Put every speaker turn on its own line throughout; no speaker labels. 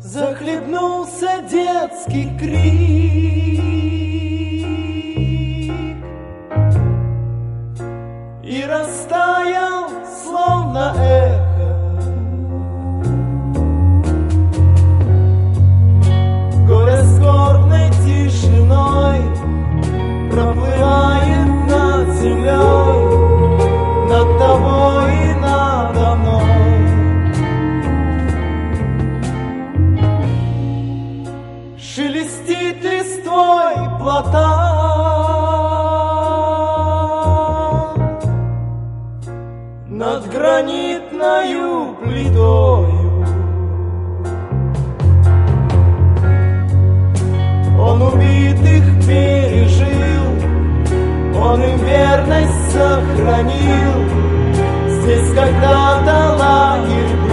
Захлебнулся детский крик, и растаял, словно эхо, горе скорбной тишиной проплывает над землей, над тобой и надо мной. Шелестит листвой плота, над гранитною плитою. Он убитых пережил, он им верность сохранил. Здесь когда-то лагерь был.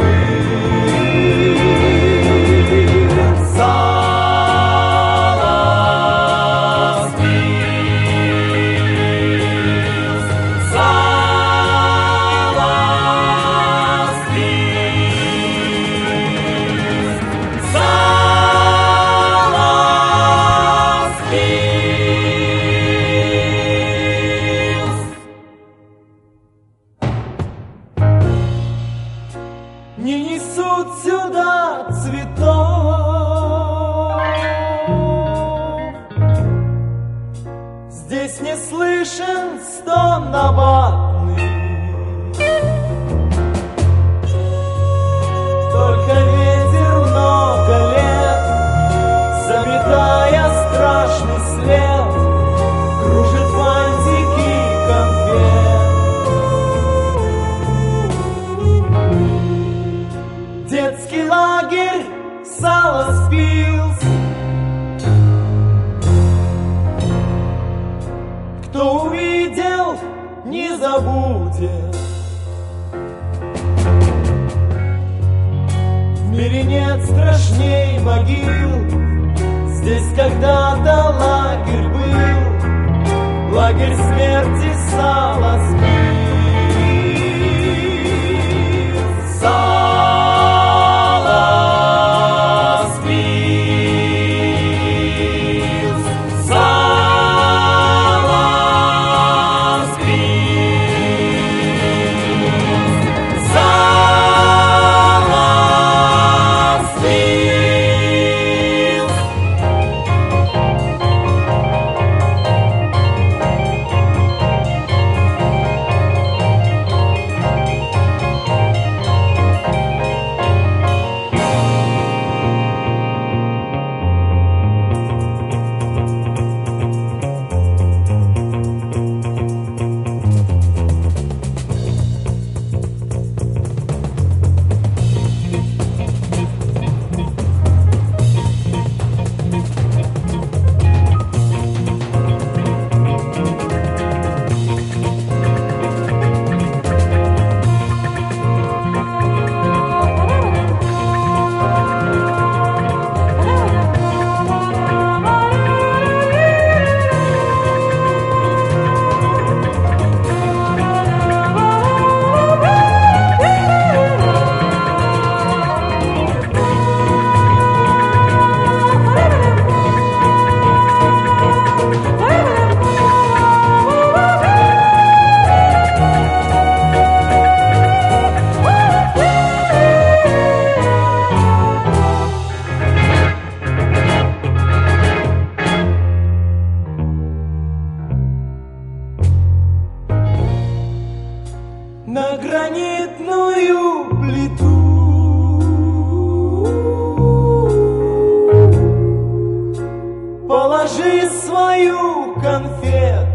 Не несут сюда цветов, здесь не слышен стон набатный, только ветер много лет, заметая страшный след, кружит фантики конфет. Детский лагерь сало спился. Кто увидел, не забудет. В мире нет страшней могил. Здесь когда-то лагерь был, лагерь смерти сало спился. На гранитную плиту положи свою конфету.